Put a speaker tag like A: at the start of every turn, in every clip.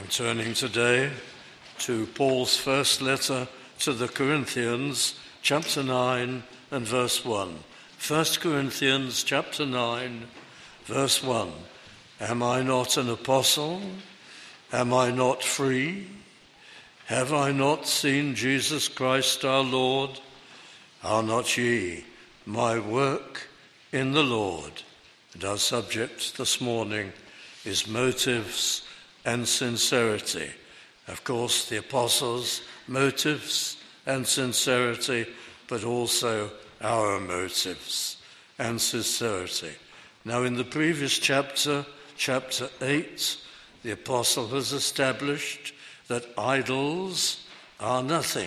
A: I'm turning today to Paul's first letter to the Corinthians, chapter 9 and verse 1. 1 Corinthians chapter 9, verse 1. Am I not an apostle? Am I not free? Have I not seen Jesus Christ our Lord? Are not ye my work in the Lord? And our subject this morning is motives and sincerity. Of course, the apostles' motives and sincerity, but also our motives and sincerity. Now, in the previous chapter, chapter 8, the apostle has established that idols are nothing.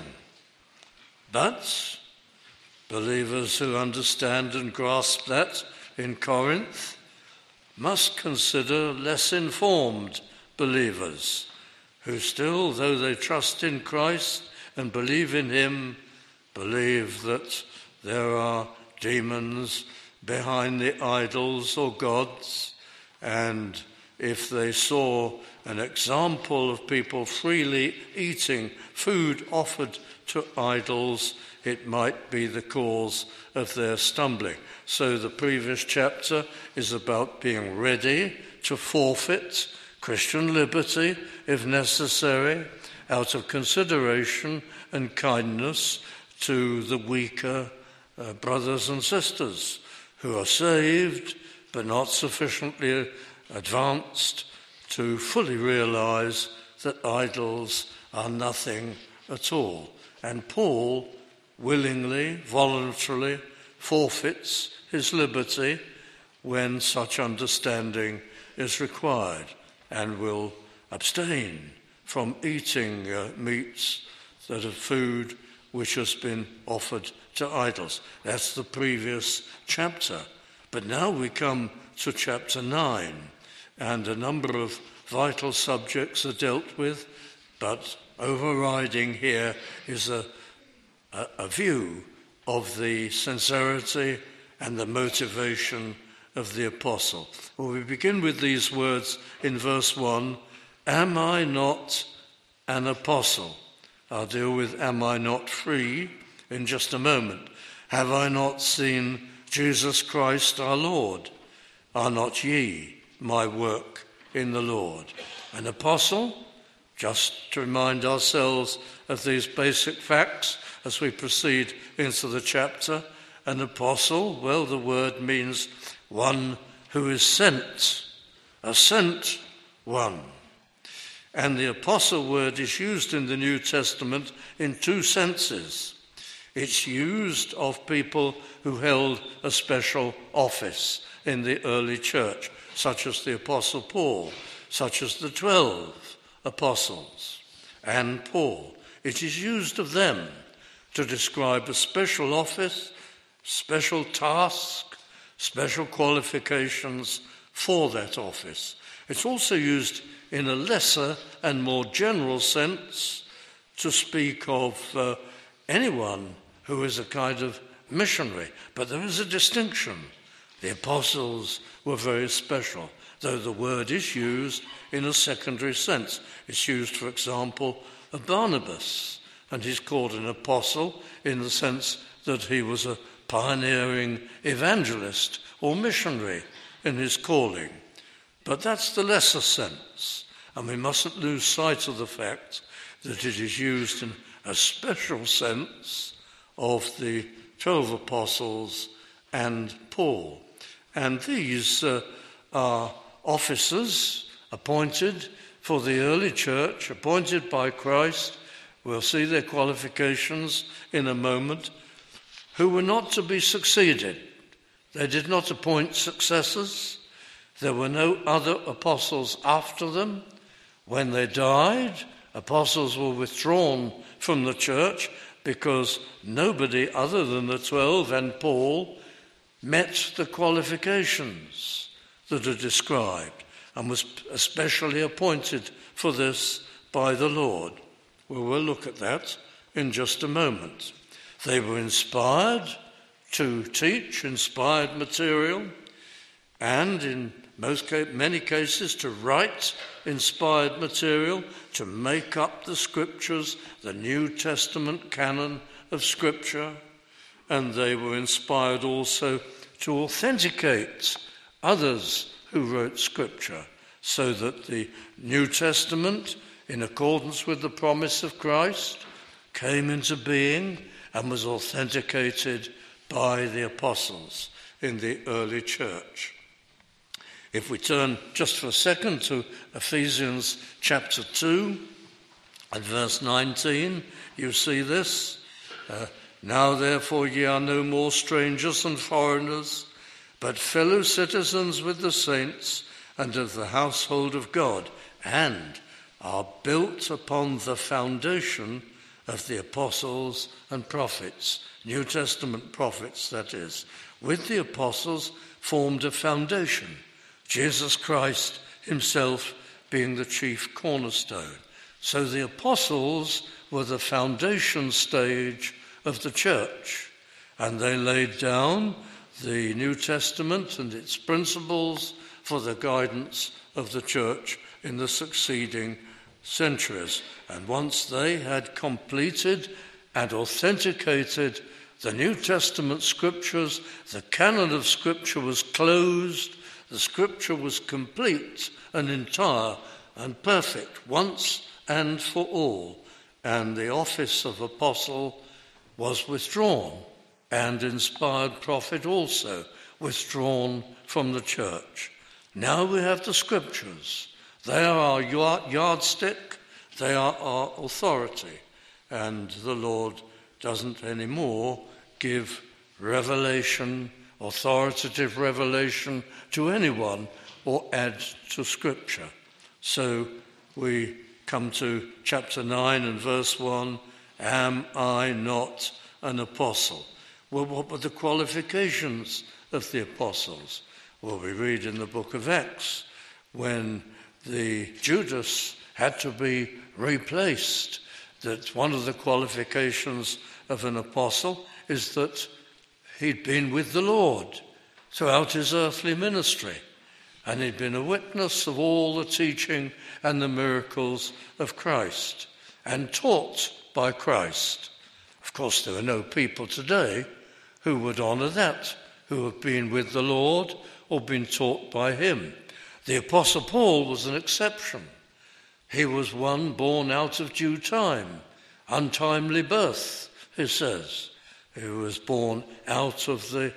A: But believers who understand and grasp that in Corinth must consider less informed believers who still, though they trust in Christ and believe in him, believe that there are demons behind the idols or gods, and if they saw an example of people freely eating food offered to idols, it might be the cause of their stumbling. So the previous chapter is about being ready to forfeit Christian liberty, if necessary, out of consideration and kindness to the weaker brothers and sisters who are saved but not sufficiently advanced to fully realize that idols are nothing at all. And Paul willingly, voluntarily forfeits his liberty when such understanding is required, and will abstain from eating meats that are food which has been offered to idols. That's the previous chapter. But now we come to chapter 9, and a number of vital subjects are dealt with, but overriding here is a view of the sincerity and the motivation of the apostle. Well, we begin with these words in verse 1, am I not an apostle? I'll deal with am I not free in just a moment. Have I not seen Jesus Christ our Lord? Are not ye my work in the Lord? An apostle, just to remind ourselves of these basic facts as we proceed into the chapter. An apostle, well, the word means one who is sent, a sent one. And the apostle word is used in the New Testament in two senses. It's used of people who held a special office in the early church, such as the Apostle Paul, such as the 12 apostles and Paul. It is used of them to describe a special office, special task, special qualifications for that office. It's also used in a lesser and more general sense to speak of anyone who is a kind of missionary. But there is a distinction. The apostles were very special, though the word is used in a secondary sense. It's used, for example, of Barnabas, and he's called an apostle in the sense that he was a pioneering evangelist or missionary in his calling. But that's the lesser sense, and we mustn't lose sight of the fact that it is used in a special sense of the 12 apostles and Paul. And these are officers appointed for the early church, appointed by Christ. We'll see their qualifications in a moment, who were not to be succeeded. They did not appoint successors. There were no other apostles after them. When they died, apostles were withdrawn from the church because nobody other than the 12 and Paul met the qualifications that are described and was especially appointed for this by the Lord. Well, we'll look at that in just a moment. They were inspired to teach, inspired material, and in many cases to write inspired material to make up the Scriptures, the New Testament canon of Scripture, and they were inspired also to authenticate others who wrote Scripture, so that the New Testament, in accordance with the promise of Christ, came into being and was authenticated by the apostles in the early church. If we turn just for a second to Ephesians chapter 2 and verse 19, you see this. Now therefore ye are no more strangers and foreigners, but fellow citizens with the saints and of the household of God, and are built upon the foundation of the apostles and prophets, New Testament prophets, that is. With the apostles formed a foundation, Jesus Christ himself being the chief cornerstone. So the apostles were the foundation stage of the church, and they laid down the New Testament and its principles for the guidance of the church in the succeeding centuries. And once they had completed and authenticated the New Testament Scriptures, the canon of Scripture was closed. The Scripture was complete and entire and perfect once and for all, and the office of apostle was withdrawn, and inspired prophet also withdrawn from the church. Now we have the Scriptures. They are our yardstick, they are our authority, and the Lord doesn't anymore give revelation, authoritative revelation to anyone or add to Scripture. So we come to chapter 9 and verse 1, am I not an apostle? Well, what were the qualifications of the apostles? Well, we read in the book of Acts when the Judas had to be replaced, that one of the qualifications of an apostle is that he'd been with the Lord throughout his earthly ministry, and he'd been a witness of all the teaching and the miracles of Christ, and taught by Christ. Of course, there are no people today who would honour that, who have been with the Lord or been taught by him. The Apostle Paul was an exception. He was one born out of due time, untimely birth, he says. He was born out of the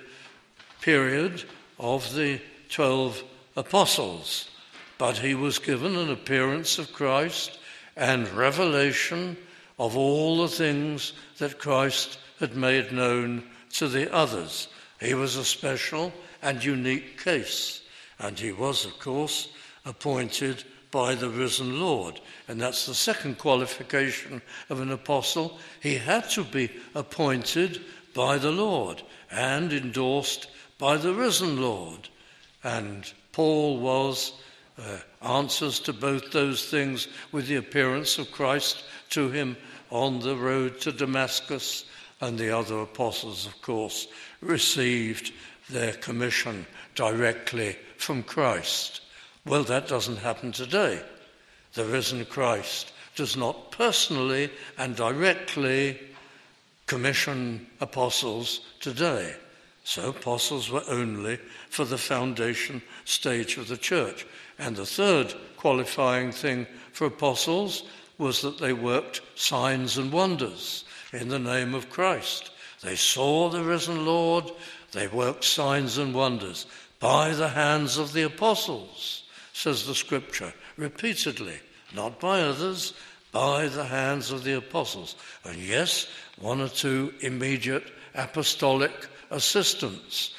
A: period of the 12 apostles, but he was given an appearance of Christ and revelation of all the things that Christ had made known to the others. He was a special and unique case, and he was, of course, appointed by the risen Lord. And that's the second qualification of an apostle. He had to be appointed by the Lord and endorsed by the risen Lord. And Paul was answers to both those things with the appearance of Christ to him on the road to Damascus, and the other apostles, of course, received their commission directly from Christ. Well, that doesn't happen today. The risen Christ does not personally and directly commission apostles today. So apostles were only for the foundation stage of the church. And the third qualifying thing for apostles was that they worked signs and wonders in the name of Christ. They saw the risen Lord, they worked signs and wonders by the hands of the apostles, says the Scripture, repeatedly, not by others, by the hands of the apostles. And yes, one or two immediate apostolic assistants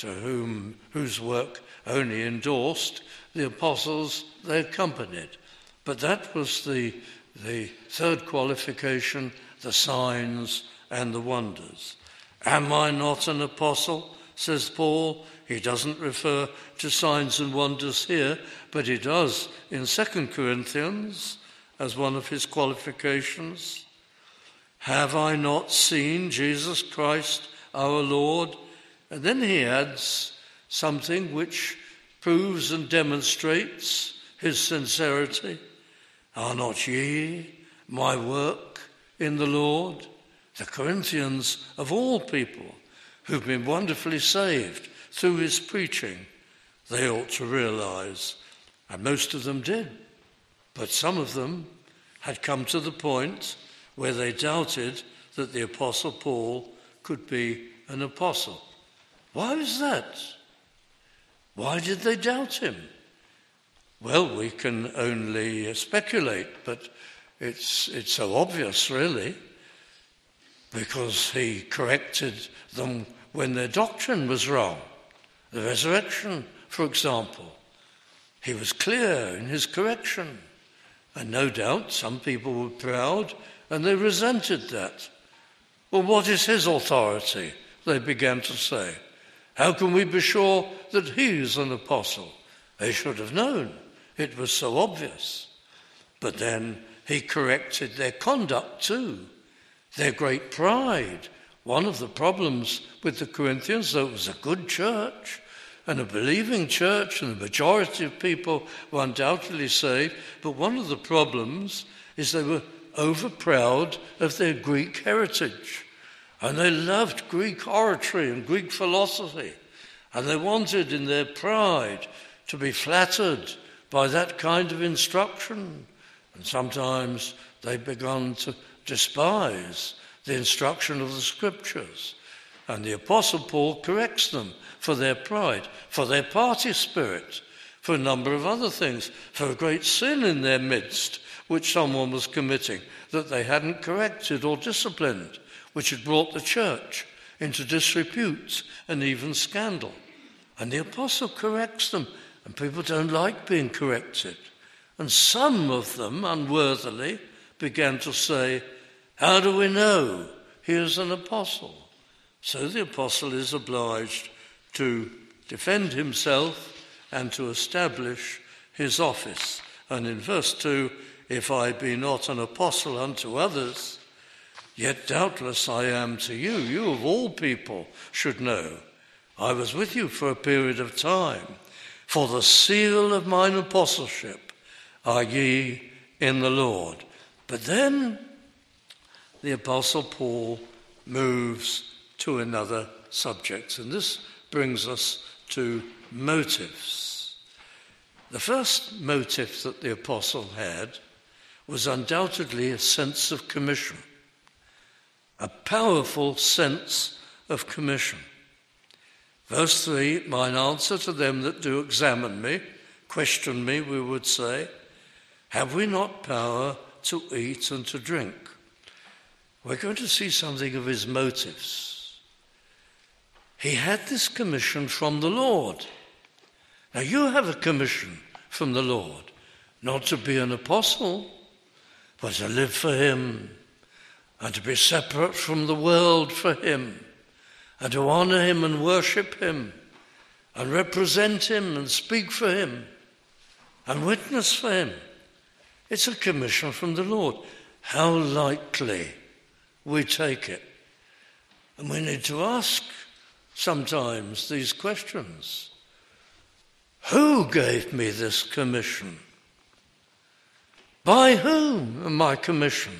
A: whose work only endorsed the apostles they accompanied. But that was the third qualification, the signs and the wonders. Am I not an apostle, says Paul. He doesn't refer to signs and wonders here, but he does in 2 Corinthians as one of his qualifications. Have I not seen Jesus Christ our Lord? And then he adds something which proves and demonstrates his sincerity. Are not ye my work in the Lord? The Corinthians, of all people who've been wonderfully saved through his preaching, they ought to realize, and most of them did, but some of them had come to the point where they doubted that the Apostle Paul could be an apostle. Why was that? Why did they doubt him? Well, we can only speculate, but it's so obvious, really, because he corrected them when their doctrine was wrong. The resurrection, for example. He was clear in his correction. And no doubt some people were proud and they resented that. Well, what is his authority? They began to say. How can we be sure that he's an apostle? They should have known. It was so obvious. But then he corrected their conduct too, their great pride. One of the problems with the Corinthians, though it was a good church and a believing church and the majority of people were undoubtedly saved, but one of the problems is they were over-proud of their Greek heritage. And they loved Greek oratory and Greek philosophy. And they wanted in their pride to be flattered by that kind of instruction. And sometimes they began to despise the instruction of the Scriptures. And the Apostle Paul corrects them for their pride, for their party spirit, for a number of other things, for a great sin in their midst which someone was committing that they hadn't corrected or disciplined, which had brought the church into disrepute and even scandal. And the apostle corrects them, and people don't like being corrected. And some of them, unworthily, began to say, how do we know he is an apostle? So the apostle is obliged to defend himself and to establish his office. And in verse 2, if I be not an apostle unto others, yet doubtless I am to you. You of all people should know. I was with you for a period of time. For the seal of mine apostleship are ye in the Lord. But then the Apostle Paul moves to another subject. And this brings us to motives. The first motive that the apostle had was undoubtedly a sense of commission. A powerful sense of commission. Verse 3, mine answer to them that do examine me, question me, we would say, have we not power to eat and to drink? We're going to see something of his motives. He had this commission from the Lord. Now you have a commission from the Lord, not to be an apostle, but to live for him, and to be separate from the world for him, and to honor him and worship him, and represent him and speak for him, and witness for him. It's a commission from the Lord. How lightly we take it. And we need to ask sometimes these questions. Who gave me this commission? By whom am I commissioned?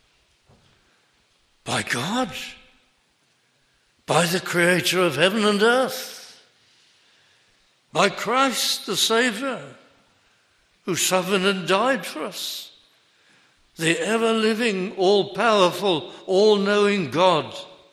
A: By God, by the Creator of heaven and earth, by Christ the Saviour, who suffered and died for us, the ever-living, all-powerful, all-knowing God.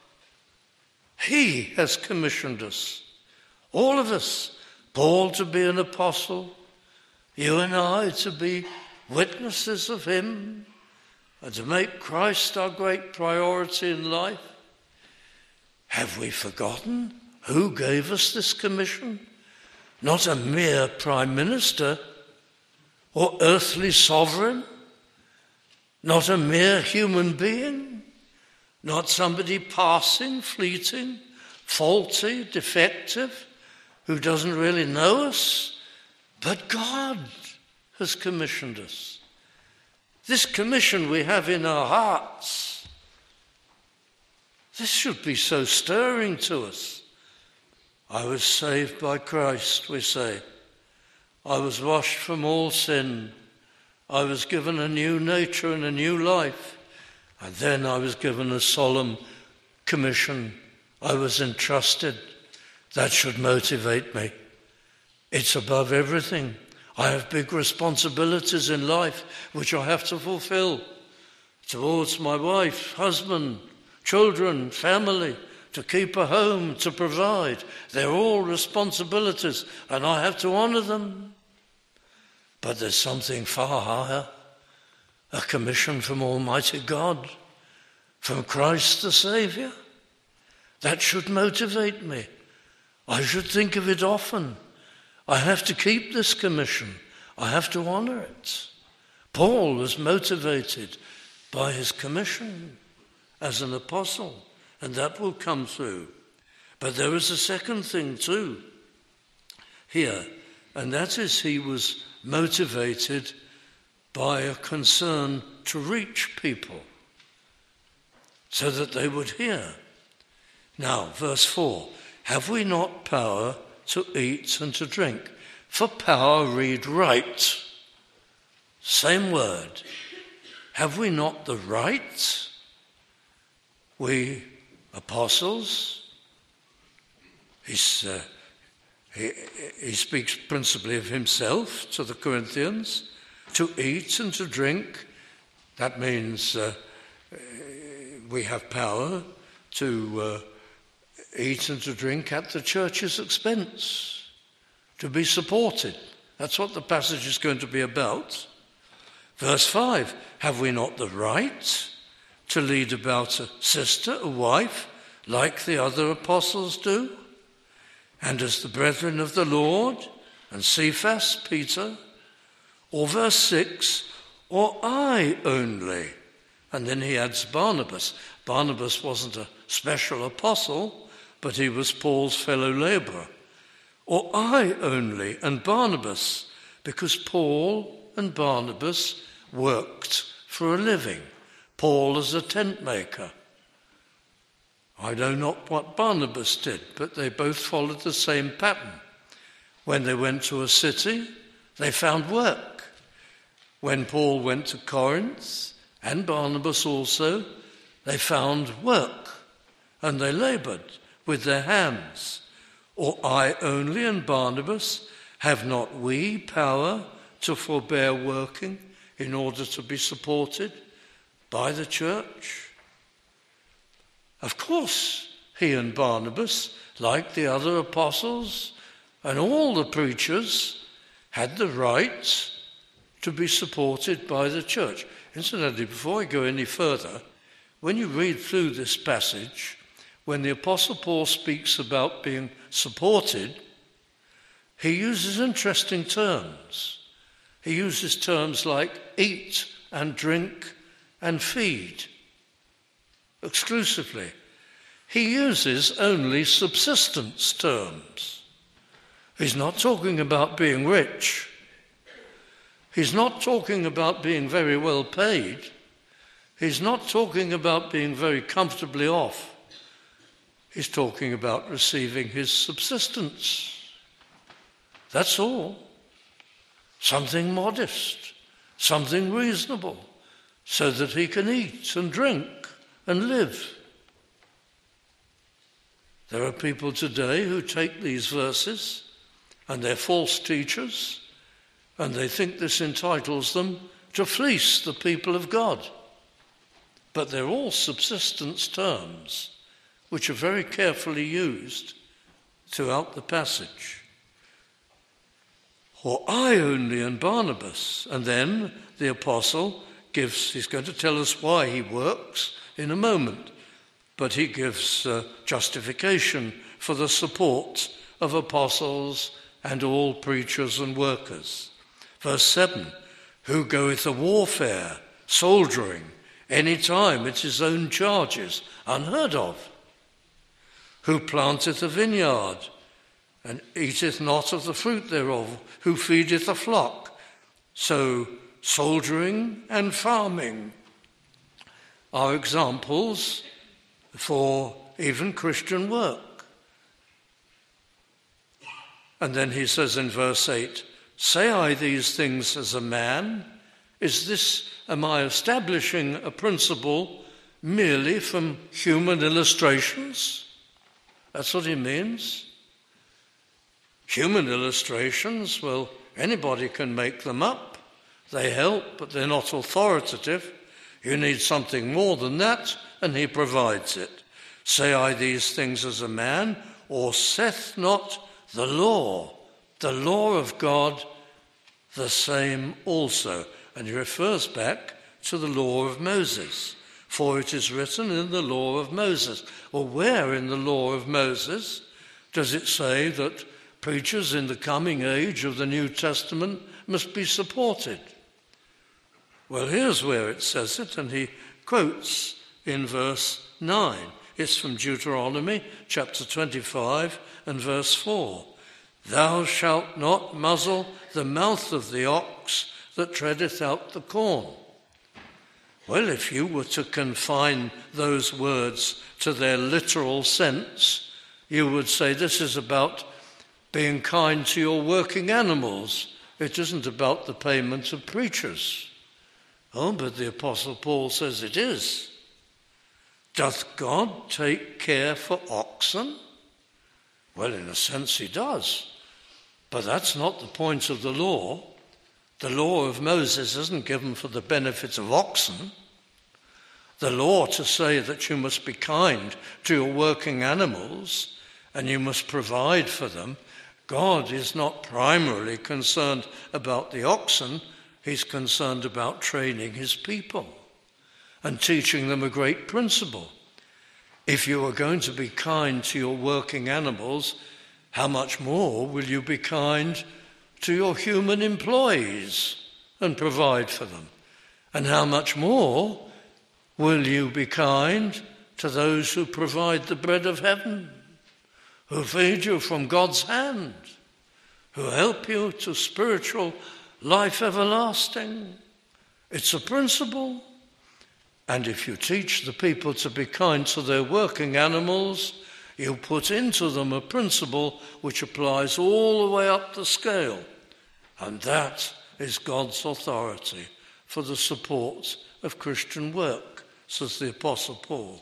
A: He has commissioned us, all of us, Paul to be an apostle, you and I to be witnesses of him, and to make Christ our great priority in life. Have we forgotten who gave us this commission? Not a mere prime minister or earthly sovereign, not a mere human being, not somebody passing, fleeting, faulty, defective, who doesn't really know us, but God has commissioned us. This commission we have in our hearts, this should be so stirring to us. I was saved by Christ, we say. I was washed from all sin. I was given a new nature and a new life. And then I was given a solemn commission. I was entrusted. That should motivate me. It's above everything. I have big responsibilities in life which I have to fulfill towards my wife, husband, children, family, to keep a home, to provide. They're all responsibilities and I have to honour them. But there's something far higher, a commission from Almighty God, from Christ the Saviour. That should motivate me. I should think of it often. I have to keep this commission. I have to honour it. Paul was motivated by his commission as an apostle, and that will come through. But there is a second thing too here, and that is he was motivated by a concern to reach people so that they would hear. Now, verse 4, have we not power to eat and to drink? For power, read right. Same word. Have we not the right? We apostles, he speaks principally of himself to the Corinthians, to eat and to drink. That means we have power to eat and to drink at the church's expense, to be supported. That's what the passage is going to be about. Verse 5, have we not the right to lead about a sister, a wife, like the other apostles do? And as the brethren of the Lord, and Cephas, Peter? Or verse 6, or I only? And then he adds Barnabas. Barnabas wasn't a special apostle, but he was Paul's fellow labourer. Or I only and Barnabas, because Paul and Barnabas worked for a living. Paul as a tent maker. I know not what Barnabas did, but they both followed the same pattern. When they went to a city, they found work. When Paul went to Corinth, and Barnabas also, they found work, and they laboured with their hands. Or I only and Barnabas, have not we power to forbear working in order to be supported by the church? Of course, he and Barnabas, like the other apostles and all the preachers, had the right to be supported by the church. Incidentally, before I go any further, when you read through this passage, when the Apostle Paul speaks about being supported, he uses interesting terms. He uses terms like eat and drink and feed exclusively. He uses only subsistence terms. He's not talking about being rich. He's not talking about being very well paid. He's not talking about being very comfortably off. He's talking about receiving his subsistence. That's all. Something modest, something reasonable, so that he can eat and drink and live. There are people today who take these verses, and they're false teachers, and they think this entitles them to fleece the people of God. But they're all subsistence terms, which are very carefully used throughout the passage. Or I only and Barnabas. And then the apostle he's going to tell us why he works in a moment, but he gives justification for the support of apostles and all preachers and workers. Verse 7, who goeth a warfare, soldiering, any time at his own charges, unheard of. Who planteth a vineyard, and eateth not of the fruit thereof, who feedeth a flock. So soldiering and farming are examples for even Christian work. And then he says in verse 8, Say I these things as a man? Am I establishing a principle merely from human illustrations? That's what he means. Human illustrations, well, anybody can make them up. They help, but they're not authoritative. You need something more than that, and he provides it. Say I these things as a man, or saith not the law of God, the same also. And he refers back to the law of Moses. For it is written in the law of Moses. Well, where in the law of Moses does it say that preachers in the coming age of the New Testament must be supported? Well, here's where it says it, and he quotes in verse 9. It's from Deuteronomy chapter 25 and verse 4. Thou shalt not muzzle the mouth of the ox that treadeth out the corn. Well, if you were to confine those words to their literal sense, you would say this is about being kind to your working animals. It isn't about the payment of preachers. Oh, but the Apostle Paul says it is. Doth God take care for oxen? Well, in a sense he does. But that's not the point of the law. The law of Moses isn't given for the benefit of oxen. The law to say that you must be kind to your working animals and you must provide for them, God is not primarily concerned about the oxen. He's concerned about training his people and teaching them a great principle. If you are going to be kind to your working animals, how much more will you be kind to your human employees and provide for them? And how much more will you be kind to those who provide the bread of heaven, who feed you from God's hand, who help you to spiritual life everlasting? It's a principle. And if you teach the people to be kind to their working animals, you put into them a principle which applies all the way up the scale. And that is God's authority for the support of Christian work, says the Apostle Paul.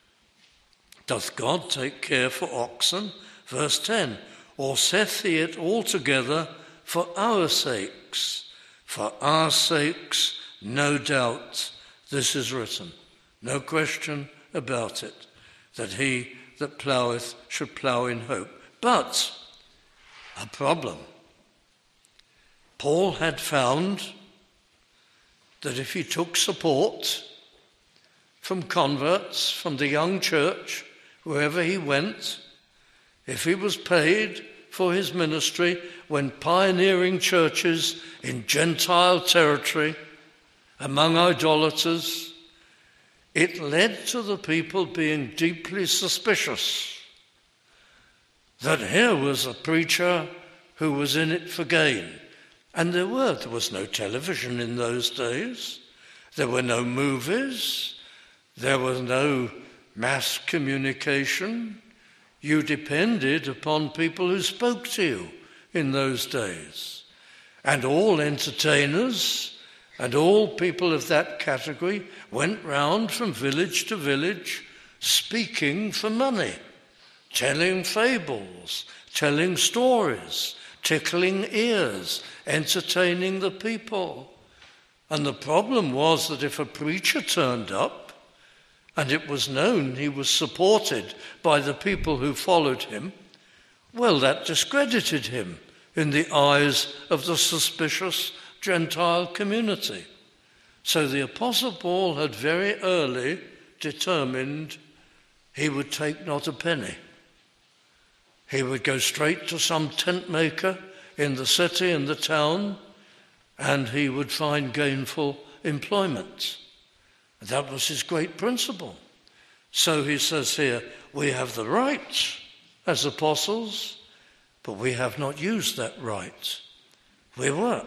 A: Doth God take care for oxen? Verse 10, or saith he it altogether for our sakes? For our sakes, no doubt, this is written. No question about it, that he that plougheth should plough in hope. But a problem. Paul had found that if he took support from converts, from the young church, wherever he went, if he was paid for his ministry when pioneering churches in Gentile territory among idolaters, it led to the people being deeply suspicious that here was a preacher who was in it for gain. And there was no television in those days. There were no movies. There was no mass communication. You depended upon people who spoke to you in those days. And all entertainers and all people of that category went round from village to village speaking for money, telling fables, telling stories, tickling ears, entertaining the people. And the problem was that if a preacher turned up and it was known he was supported by the people who followed him, well, that discredited him in the eyes of the suspicious Gentile community. So the Apostle Paul had very early determined he would take not a penny. He would go straight to some tent maker in the city, in the town, and he would find gainful employment. That was his great principle. So he says here, we have the right as apostles, but we have not used that right. We work.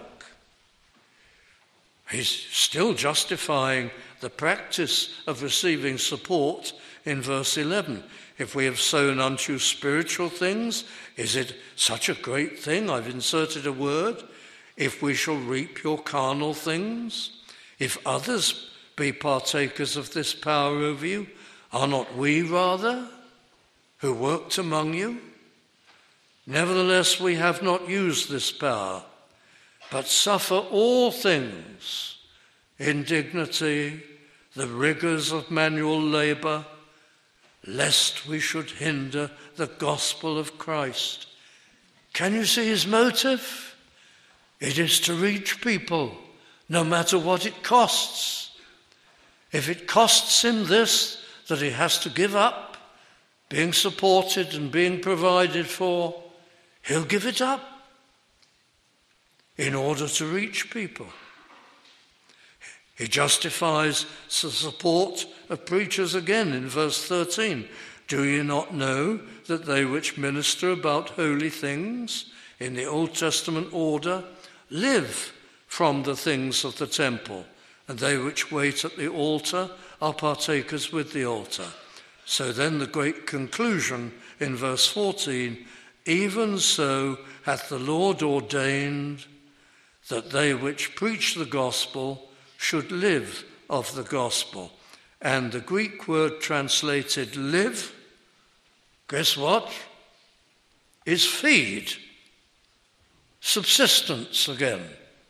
A: He's still justifying the practice of receiving support in verse 11. If we have sown unto spiritual things, is it such a great thing? I've inserted a word. if we shall reap your carnal things? If others be partakers of this power over you, are not we rather who worked among you? Nevertheless, we have not used this power, but suffer all things, indignity, the rigours of manual labour, lest we should hinder the gospel of Christ. Can you see his motive? It is to reach people, no matter what it costs. If it costs him this, that he has to give up being supported and being provided for, he'll give it up in order to reach people. He justifies the support of preachers again in verse 13. Do you not know that they which minister about holy things in the Old Testament order live from the things of the temple, and they which wait at the altar are partakers with the altar? So then the great conclusion in verse 14, even so hath the Lord ordained that they which preach the gospel should live of the gospel. And the Greek word translated live, guess what? Is feed. Subsistence again.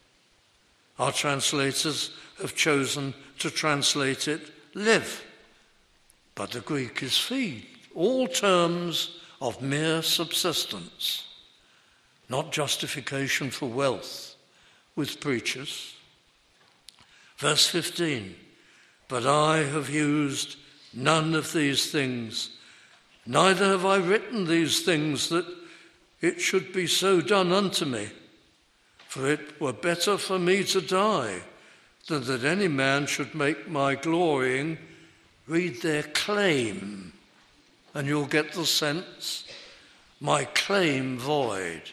A: Our translators have chosen to translate it live. But the Greek is feed. All terms of mere subsistence, not justification for wealth with preachers. Verse 15, but I have used none of these things, neither have I written these things that it should be so done unto me. For it were better for me to die than that any man should make my glorying, read their claim, and you'll get the sense, my claim void.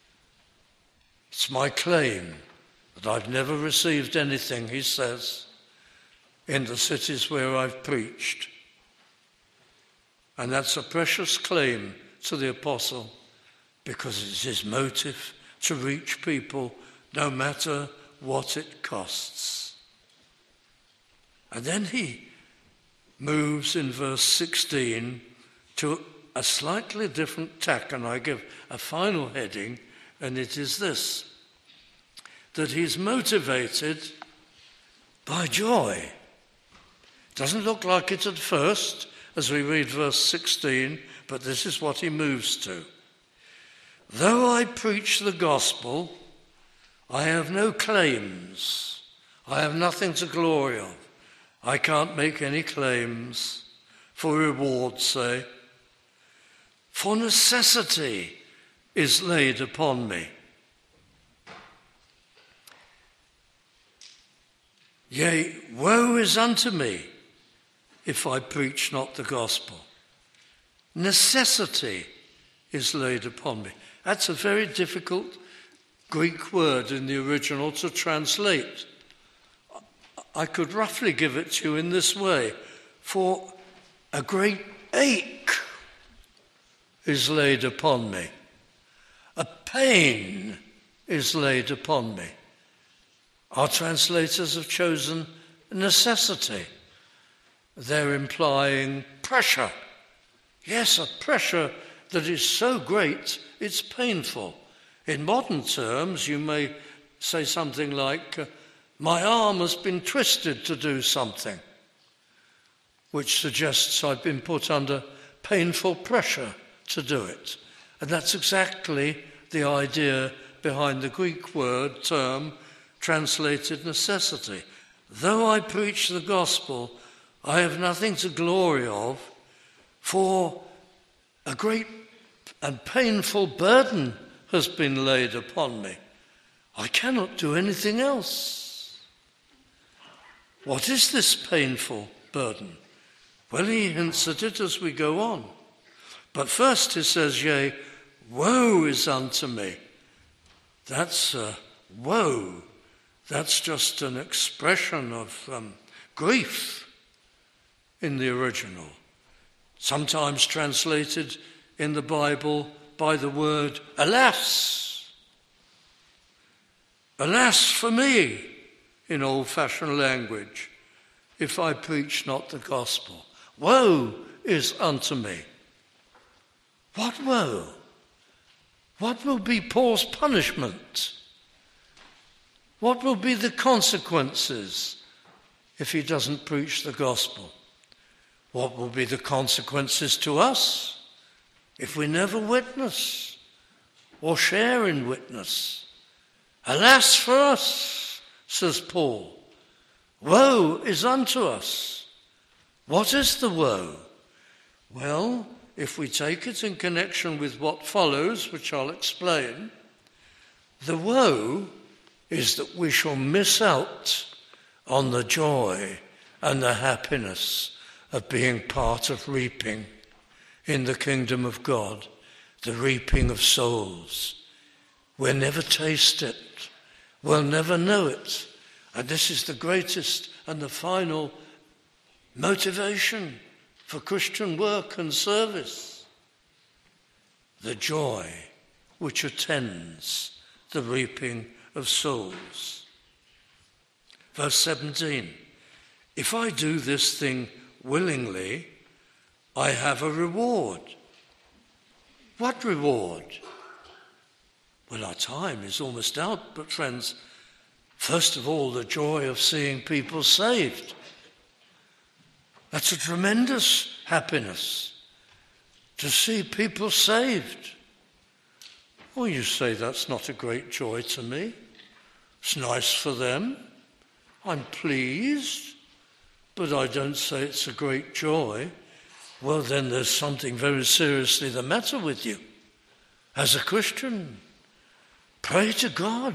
A: It's my claim that I've never received anything, he says, in the cities where I've preached. And that's a precious claim to the apostle, because it's his motive to reach people no matter what it costs. And then he moves in verse 16 to a slightly different tack, and I give a final heading, and it is this, that he's motivated by joy. Doesn't look like it at first as we read verse 16, but this is what he moves to. Though I preach the gospel, I have no claims. I have nothing to glory of. I can't make any claims for reward, say. For necessity is laid upon me. Yea, woe is unto me if I preach not the gospel. Necessity is laid upon me. That's a very difficult Greek word in the original to translate. I could roughly give it to you in this way. For a great ache is laid upon me. A pain is laid upon me. Our translators have chosen necessity. They're implying pressure. Yes, a pressure that is so great it's painful. In modern terms, you may say something like, my arm has been twisted to do something, which suggests I've been put under painful pressure to do it. And that's exactly the idea behind the Greek word term translated necessity. Though I preach the gospel, I have nothing to glory of, for a great and painful burden has been laid upon me. I cannot do anything else. What is this painful burden? Well, he hints at it as we go on. But first he says, yea, woe is unto me. That's woe. That's just an expression of grief in the original. Sometimes translated in the Bible by the word alas. Alas for me, in old-fashioned language, if I preach not the gospel. Woe is unto me. What woe? What will be Paul's punishment? What will be the consequences if he doesn't preach the gospel? What will be the consequences to us if we never witness or share in witness? Alas for us, says Paul. Woe is unto us. What is the woe? Well, if we take it in connection with what follows, which I'll explain, the woe is that we shall miss out on the joy and the happiness of being part of reaping in the kingdom of God, the reaping of souls. We'll never taste it. We'll never know it. And this is the greatest and the final motivation for Christian work and service. The joy which attends the reaping of souls. Verse 17, if I do this thing willingly, I have a reward. What reward? Well, our time is almost out, but friends, first of all, the joy of seeing people saved. That's a tremendous happiness, to see people saved. Well, you say that's not a great joy to me. It's nice for them. I'm pleased, but I don't say it's a great joy. Well, then there's something very seriously the matter with you. As a Christian, pray to God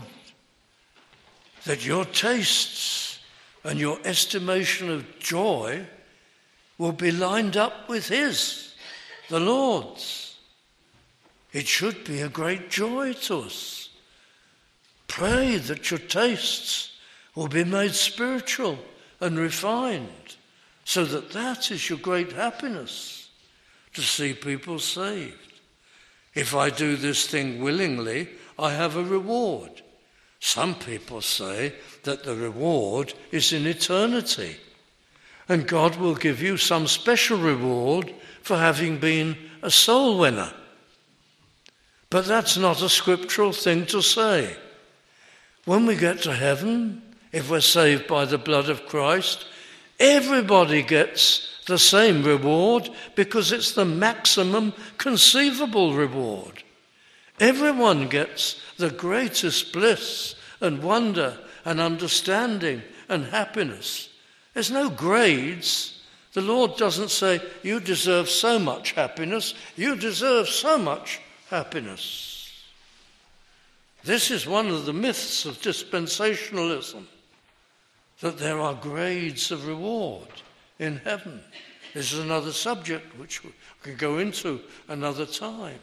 A: that your tastes and your estimation of joy will be lined up with His, the Lord's. It should be a great joy to us. Pray that your tastes will be made spiritual and refined, so that that is your great happiness, to see people saved. If I do this thing willingly, I have a reward. Some people say that the reward is in eternity, and God will give you some special reward for having been a soul winner. But that's not a scriptural thing to say. When we get to heaven, if we're saved by the blood of Christ, everybody gets the same reward because it's the maximum conceivable reward. Everyone gets the greatest bliss and wonder and understanding and happiness. There's no grades. The Lord doesn't say, you deserve so much happiness, you deserve so much happiness. This is one of the myths of dispensationalism, that there are grades of reward in heaven. This is another subject which we can go into another time.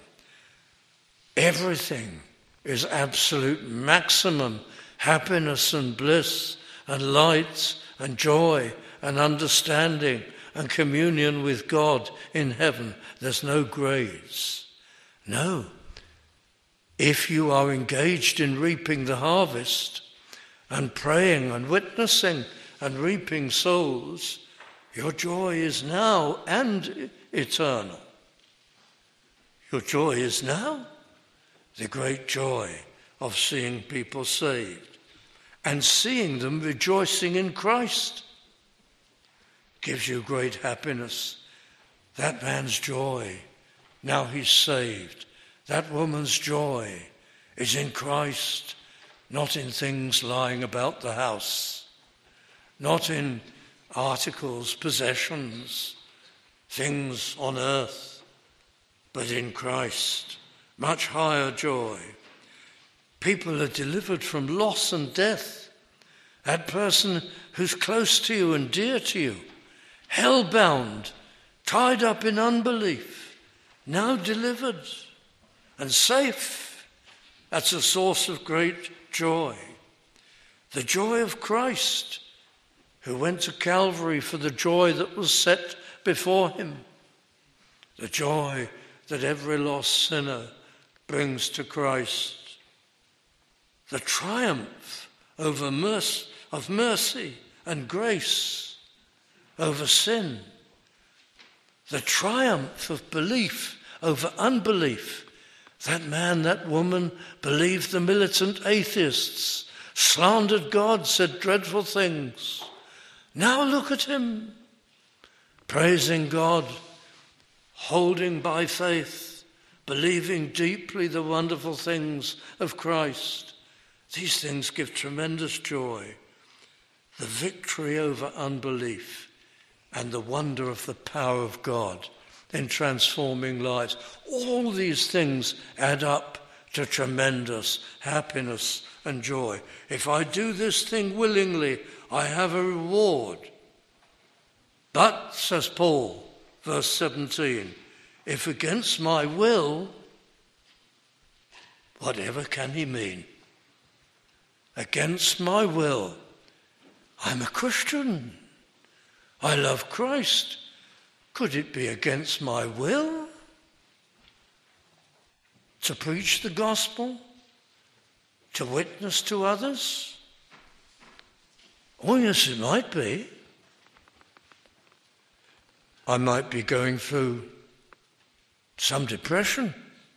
A: Everything is absolute maximum happiness and bliss and light and joy and understanding and communion with God in heaven. There's no grades. No. If you are engaged in reaping the harvest and praying and witnessing and reaping souls, your joy is now and eternal. Your joy is now the great joy of seeing people saved and seeing them rejoicing in Christ. Gives you great happiness. That man's joy, now he's saved. That woman's joy is in Christ, not in things lying about the house, not in articles, possessions, things on earth, but in Christ. Much higher joy. People are delivered from loss and death. That person who's close to you and dear to you, hell-bound, tied up in unbelief, now delivered and safe. That's a source of great joy. The joy of Christ, who went to Calvary for the joy that was set before him. The joy that every lost sinner brings to Christ. the triumph over mercy and grace over sin, the triumph of belief over unbelief. That man, that woman believed the militant atheists, slandered God, said dreadful things. Now look at him, praising God, holding by faith, believing deeply the wonderful things of Christ. These things give tremendous joy. The victory over unbelief and the wonder of the power of God in transforming lives. All these things add up to tremendous happiness and joy. If I do this thing willingly, I have a reward. But, says Paul, verse 17, if against my will, whatever can he mean? Against my will. I'm a Christian. I love Christ. Could it be against my will to preach the gospel, to witness to others? Oh, yes, it might be. I might be going through some depression.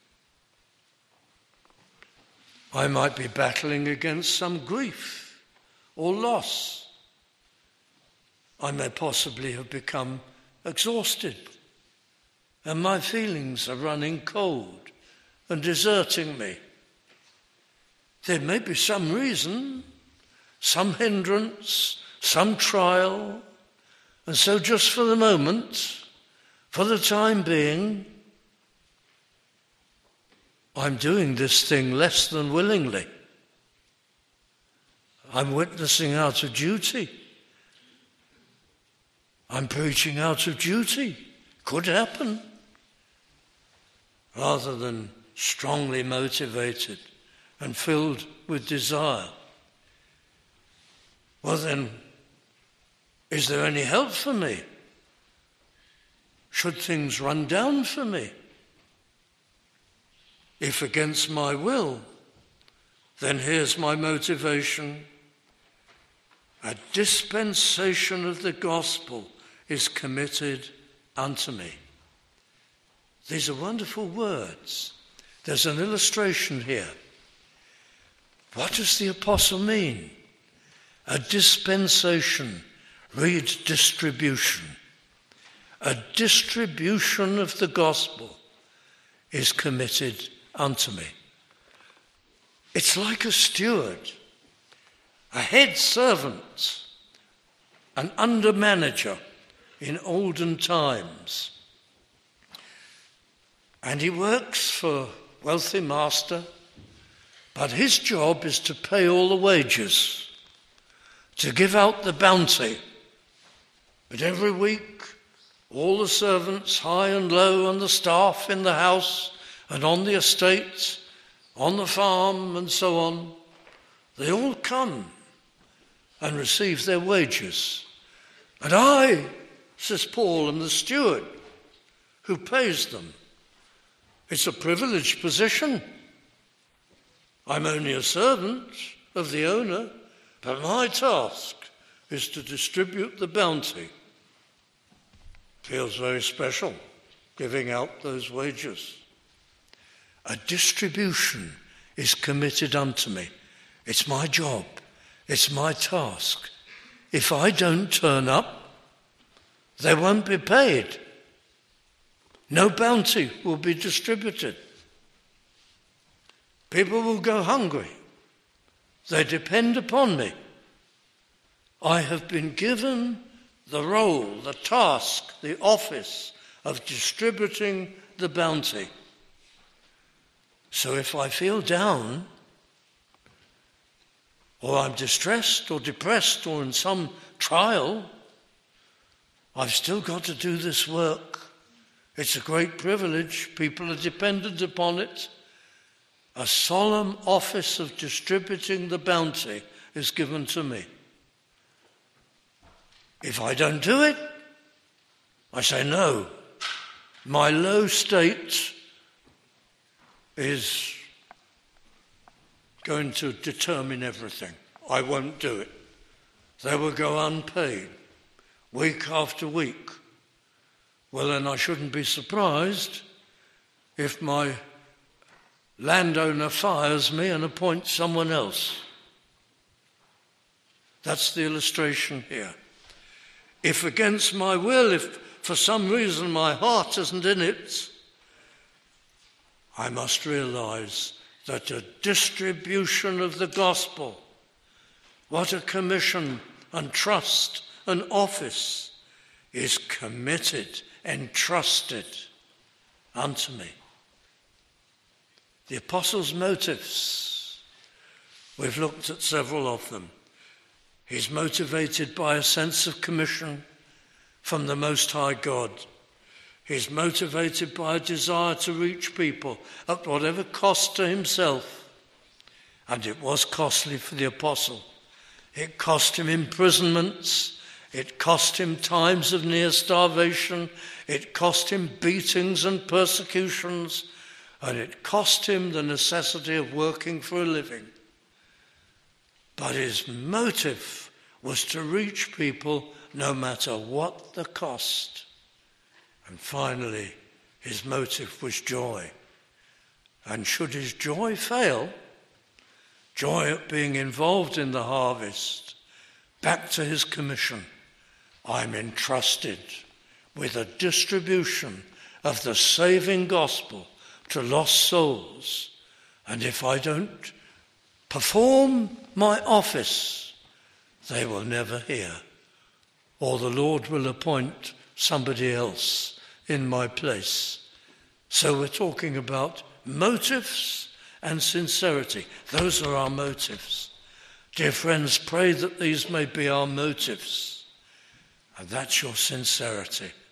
A: I might be battling against some grief or loss. I may possibly have become exhausted, and my feelings are running cold and deserting me. There may be some reason, some hindrance, some trial, and so just for the moment, for the time being, I'm doing this thing less than willingly. I'm witnessing out of duty. I'm preaching out of duty. Could happen. Rather than strongly motivated and filled with desire. Well then, is there any help for me? Should things run down for me? If against my will, then here's my motivation. A dispensation of the gospel is committed unto me. These are wonderful words. There's an illustration here. What does the apostle mean? A dispensation. Read distribution. A distribution of the gospel is committed unto me. It's like a steward, a head servant, an under manager in olden times. And he works for a wealthy master, but his job is to pay all the wages, to give out the bounty. But every week, all the servants, high and low, and the staff in the house and on the estate, on the farm and so on, they all come and receive their wages. And I, says Paul, am the steward who pays them. It's a privileged position. I'm only a servant of the owner, but my task is to distribute the bounty. Feels very special, giving out those wages. A distribution is committed unto me. It's my job. It's my task. If I don't turn up, they won't be paid. No bounty will be distributed. People will go hungry. They depend upon me. I have been given the role, the task, the office of distributing the bounty. So if I feel down, or I'm distressed or depressed or in some trial, I've still got to do this work. It's a great privilege. People are dependent upon it. A solemn office of distributing the bounty is given to me. If I don't do it, I say no. My low state is going to determine everything. I won't do it. They will go unpaid, week after week. Well, then I shouldn't be surprised if my landowner fires me and appoints someone else. That's the illustration here. If against my will, if for some reason my heart isn't in it, I must realize that a distribution of the gospel, what a commission and trust and office, is committed, entrusted unto me. The apostles' motives, we've looked at several of them. He's motivated by a sense of commission from the Most High God. He's motivated by a desire to reach people at whatever cost to himself. And it was costly for the apostle. It cost him imprisonments. It cost him times of near starvation. It cost him beatings and persecutions. And it cost him the necessity of working for a living. But his motive was to reach people no matter what the cost. And finally, his motive was joy. And should his joy fail, joy at being involved in the harvest, back to his commission, I'm entrusted with a distribution of the saving gospel to lost souls. And if I don't perform my office, they will never hear, or the Lord will appoint somebody else in my place. So we're talking about motives and sincerity. Those are our motives. Dear friends, pray that these may be our motives, and that's your sincerity.